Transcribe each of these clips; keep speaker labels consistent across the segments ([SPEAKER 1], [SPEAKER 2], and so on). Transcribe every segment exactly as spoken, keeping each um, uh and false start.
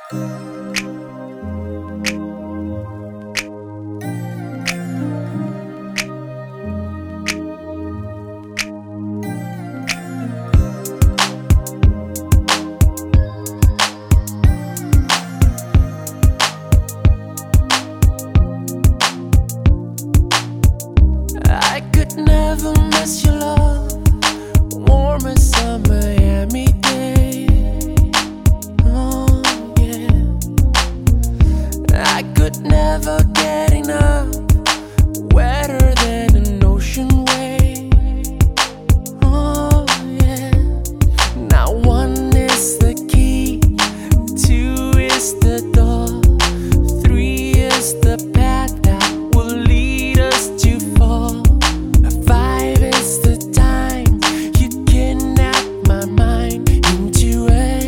[SPEAKER 1] I could never miss your love, warm as a Miami day. Oh yeah, I could never get enough, wetter than an ocean wave. Oh yeah, now one is the key, two is the door, three is the path that will lead us to fall. Five is the time you kidnap my mind into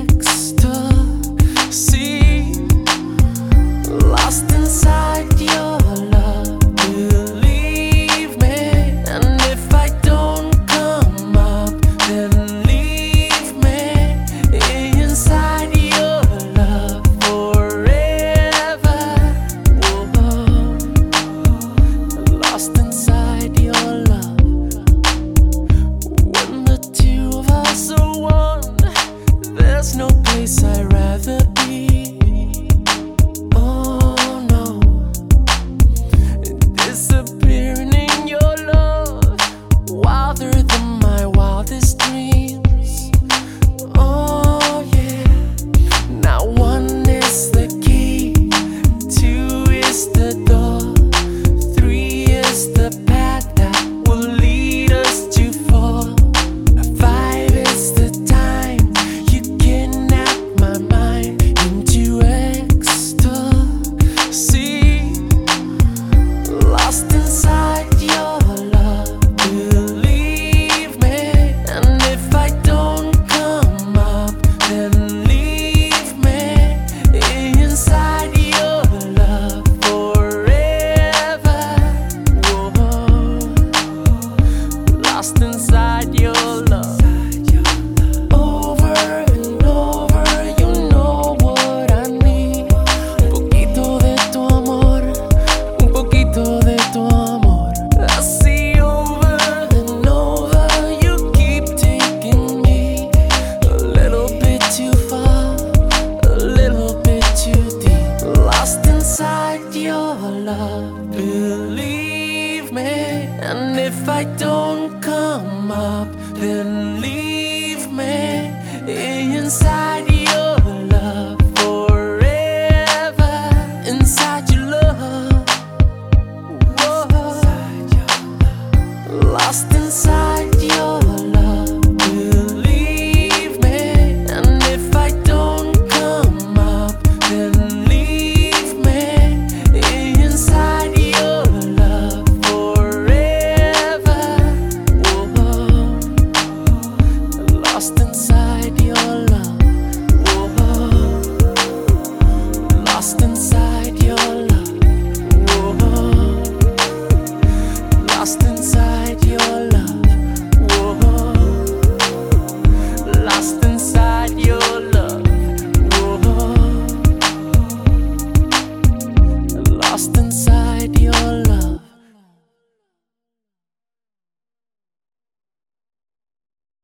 [SPEAKER 1] ecstasy, lost inside your love. Believe me, and if I don't come up, then leave me inside your love forever. Whoa. Lost inside your love. When the two of us are one, there's no place I'd rather be.